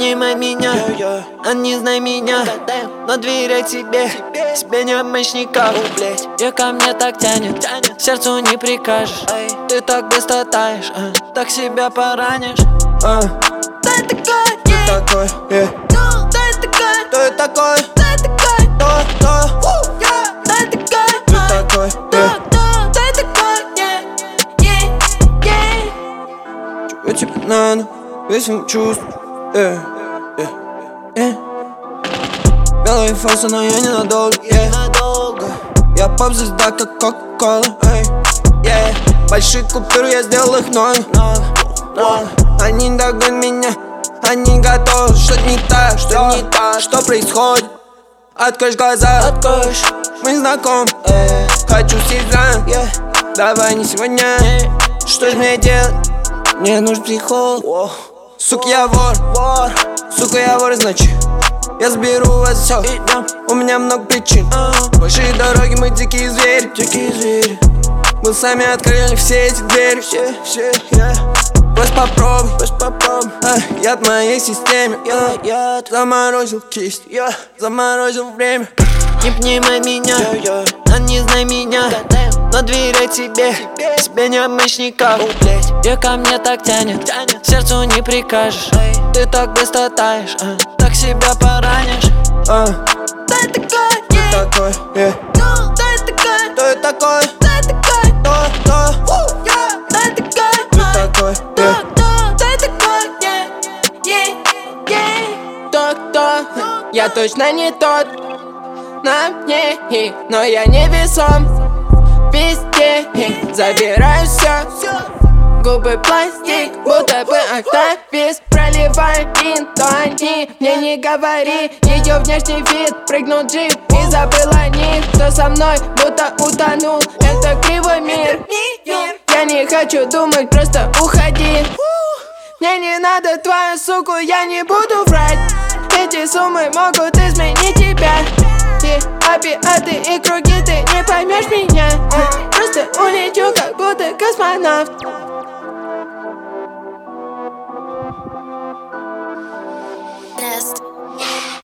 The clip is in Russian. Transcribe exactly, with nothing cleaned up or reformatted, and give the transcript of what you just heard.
обнимай меня, а не знай меня, но доверяй себе, себе не обманщиков. И ко мне так тянет, сердцу не прикажешь. Ты так быстро таешь, а, так себя поранишь. а. Дай такой, Ты такой, yeah. дай такой, Ты такой, дай такой, то, то. дай такой, Ты такой, yeah. дай такой, yeah, yeah. Чего тебе надо, весим чувств, yeah, yeah, yeah. Белые фасы, но я ненадолго, yeah. Я поп-звезда, как Кока-Кола, эй, yeah. Большие купюры, я сделал их много, много. Они догонят меня, они готовы. Что не так, что не так, что происходит? Откроешь глаза, откроешь, мы знакомы, эй. Хочу сезон, yeah. Давай не сегодня, yeah. Что ж мне делать? Мне нужен психолог, wow. Сука, я вор, вор. Сука, я вор, значит я заберу у вас все. У меня много причин, uh-huh. Большие дороги, мы дикие звери, дикие звери. Мы сами открыли все эти двери, все, все, yeah. Просто попробуй, просто попробуй, а, я в моей системе, я, я заморозил кисть, я заморозил время. Не обнимай меня, а не знай меня, но доверяй себе, себе не обманщиков. И ко мне так тянет, сердцу не прикажешь. Ты так быстро таешь, а, так себя поранишь. а. Дай такой, Ты такой, yeah. дай такой, Ты такой, дай такой, то, то. дай такой, Ты такой, yeah. дай такой, yeah, yeah, yeah. Кто-кто, я точно не тот на мне, но я не весом везде, забираю все. Губы пластик, будто бы октавис. Проливай интони, мне не говори. Ее внешний вид, прыгнул джип и забыл о них. Кто со мной, будто утонул, это кривой мир. Я не хочу думать, просто уходи. Мне не надо твою суку, я не буду врать. Эти суммы могут изменить тебя. И опиаты и круги, ты не поймешь меня. Просто улечу, как будто космонавт.